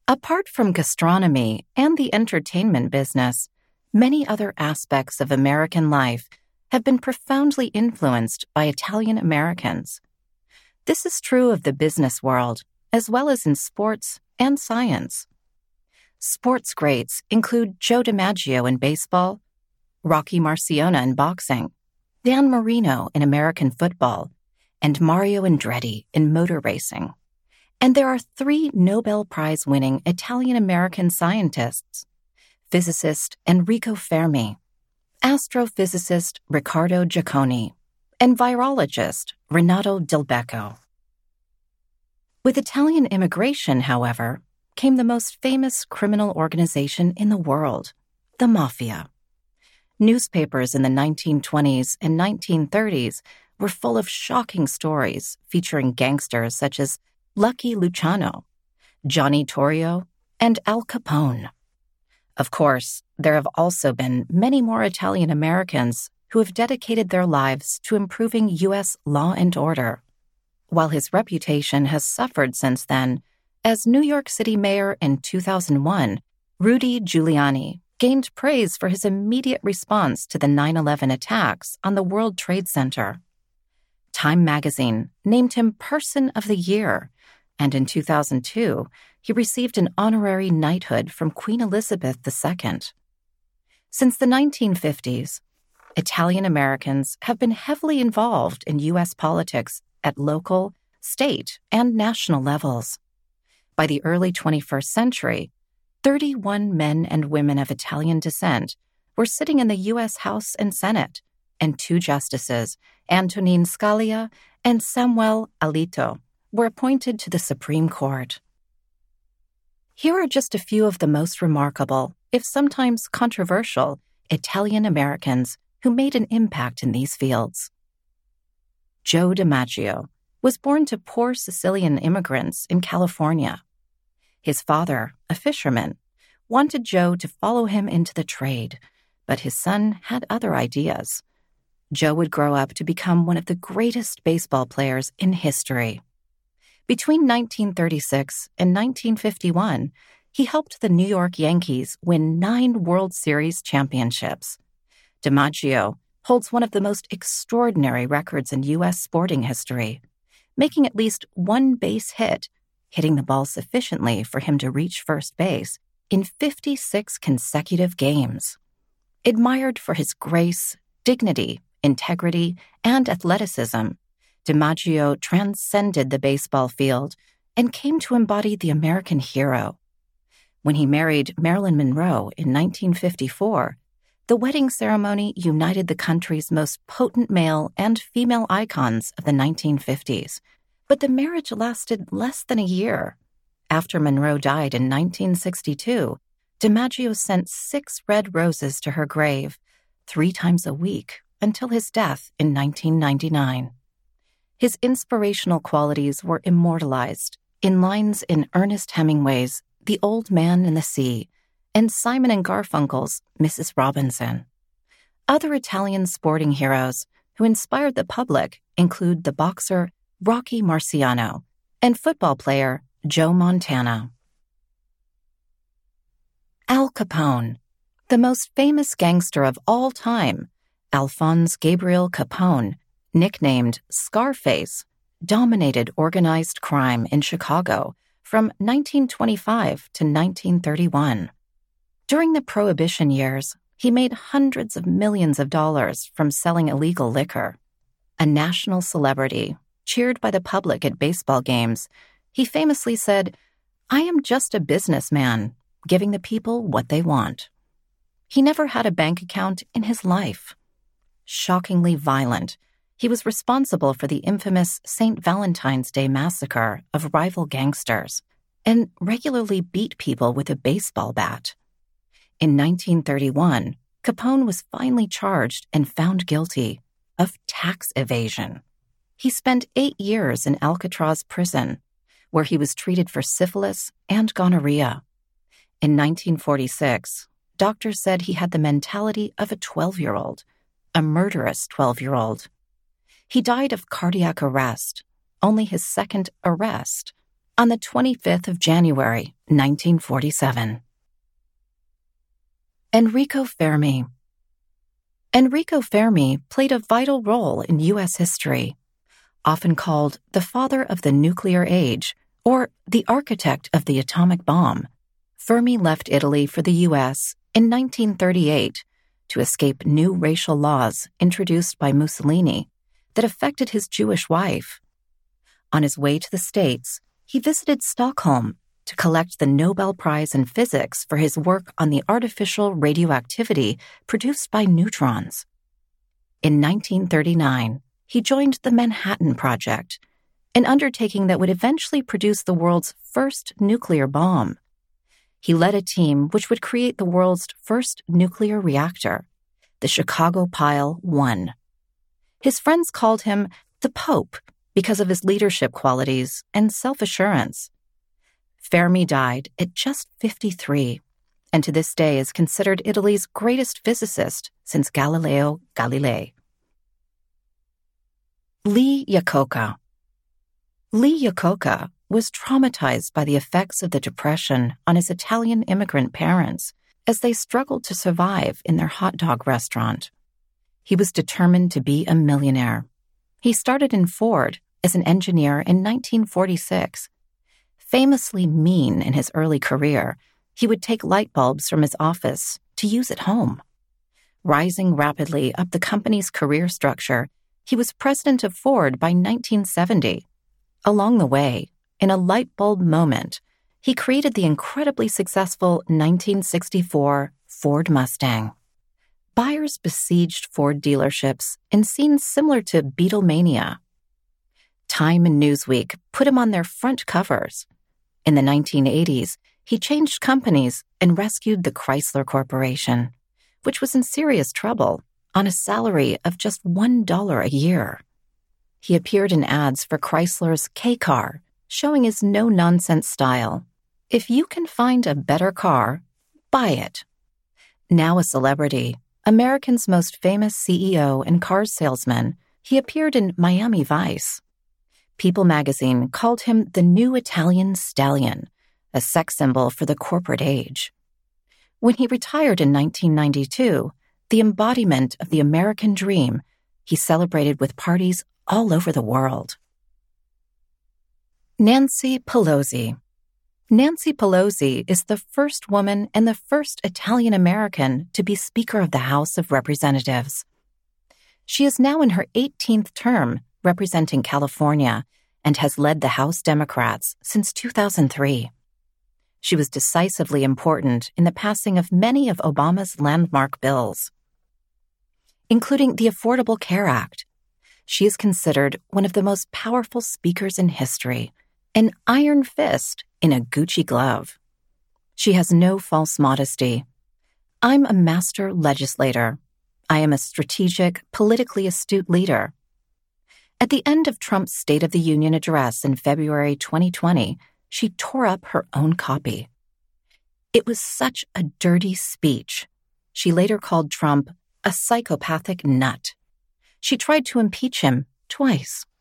Apart from gastronomy and the entertainment business, many other aspects of American life have been profoundly influenced by Italian Americans. This is true of the business world, as well as in sports and science. Sports greats include Joe DiMaggio in baseball, Rocky Marciano in boxing, Dan Marino in American football, and Mario Andretti in motor racing. And there are 3 Nobel Prize-winning Italian-American scientists: physicist Enrico Fermi, astrophysicist Riccardo Giacconi, and virologist Renato Del Becco. With Italian immigration, however, came the most famous criminal organization in the world, the Mafia. Newspapers in the 1920s and 1930s were full of shocking stories featuring gangsters such as Lucky Luciano, Johnny Torrio, and Al Capone. Of course, there have also been many more Italian Americans who have dedicated their lives to improving U.S. law and order. While his reputation has suffered since then, as New York City mayor in 2001, Rudy Giuliani gained praise for his immediate response to the 9/11 attacks on the World Trade Center. Time magazine named him Person of the Year, and in 2002, he received an honorary knighthood from Queen Elizabeth II. Since the 1950s, Italian Americans have been heavily involved in U.S. politics at local, state, and national levels. By the early 21st century, 31 men and women of Italian descent were sitting in the U.S. House and Senate, and 2 justices, Antonin Scalia and Samuel Alito, were appointed to the Supreme Court. Here are just a few of the most remarkable, if sometimes controversial, Italian Americans who made an impact in these fields. Joe DiMaggio was born to poor Sicilian immigrants in California. His father, a fisherman, wanted Joe to follow him into the trade, but his son had other ideas. Joe would grow up to become one of the greatest baseball players in history. Between 1936 and 1951, he helped the New York Yankees win 9 World Series championships. DiMaggio holds one of the most extraordinary records in U.S. sporting history, making at least 1 base hit, hitting the ball sufficiently for him to reach first base in 56 consecutive games. Admired for his grace, dignity, integrity, and athleticism, DiMaggio transcended the baseball field and came to embody the American hero. When he married Marilyn Monroe in 1954, the wedding ceremony united the country's most potent male and female icons of the 1950s, but the marriage lasted less than a year. After Monroe died in 1962, DiMaggio sent 6 red roses to her grave 3 times a week until his death in 1999. His inspirational qualities were immortalized in lines in Ernest Hemingway's The Old Man and the Sea and Simon and Garfunkel's Mrs. Robinson. Other Italian sporting heroes who inspired the public include the boxer Rocky Marciano and football player Joe Montana. Al Capone, the most famous gangster of all time, Alphonse Gabriel Capone, nicknamed Scarface, dominated organized crime in Chicago from 1925 to 1931. During the Prohibition years, he made hundreds of millions of dollars from selling illegal liquor. A national celebrity, cheered by the public at baseball games, he famously said, "I am just a businessman, giving the people what they want." He never had a bank account in his life. Shockingly violent, he was responsible for the infamous St. Valentine's Day massacre of rival gangsters and regularly beat people with a baseball bat. In 1931, Capone was finally charged and found guilty of tax evasion. He spent 8 years in Alcatraz prison, where he was treated for syphilis and gonorrhea. In 1946, doctors said he had the mentality of a 12-year-old, a murderous 12-year-old. He died of cardiac arrest, only his second arrest, on the 25th of January, 1947. Enrico Fermi. Enrico Fermi played a vital role in U.S. history, often called the father of the nuclear age or the architect of the atomic bomb. Fermi left Italy for the U.S. in 1938 to escape new racial laws introduced by Mussolini that affected his Jewish wife. On his way to the States, he visited Stockholm to collect the Nobel Prize in Physics for his work on the artificial radioactivity produced by neutrons. In 1939, he joined the Manhattan Project, an undertaking that would eventually produce the world's first nuclear bomb. He led a team which would create the world's first nuclear reactor, the Chicago Pile 1. His friends called him the Pope because of his leadership qualities and self-assurance. Fermi died at just 53, and to this day is considered Italy's greatest physicist since Galileo Galilei. Lee Iacocca. Lee Iacocca was traumatized by the effects of the Depression on his Italian immigrant parents as they struggled to survive in their hot dog restaurant. He was determined to be a millionaire. He started in Ford as an engineer in 1946. Famously mean in his early career, he would take light bulbs from his office to use at home. Rising rapidly up the company's career structure, he was president of Ford by 1970. Along the way, in a light bulb moment, he created the incredibly successful 1964 Ford Mustang. Buyers besieged Ford dealerships in scenes similar to Beatlemania. Time and Newsweek put him on their front covers. In the 1980s, he changed companies and rescued the Chrysler Corporation, which was in serious trouble, on a salary of just $1 a year. He appeared in ads for Chrysler's K-Car, showing his no-nonsense style. If you can find a better car, buy it. Now a celebrity, America's most famous CEO and car salesman, he appeared in Miami Vice. People magazine called him the new Italian stallion, a sex symbol for the corporate age. When he retired in 1992, the embodiment of the American dream, he celebrated with parties all over the world. Nancy Pelosi. Nancy Pelosi is the first woman and the first Italian-American to be Speaker of the House of Representatives. She is now in her 18th term representing California and has led the House Democrats since 2003. She was decisively important in the passing of many of Obama's landmark bills, including the Affordable Care Act. She is considered one of the most powerful speakers in history, an iron fist in a Gucci glove. She has no false modesty. I'm a master legislator. I am a strategic, politically astute leader. At the end of Trump's State of the Union address in February 2020, she tore up her own copy. It was such a dirty speech. She later called Trump a psychopathic nut. She tried to impeach him twice.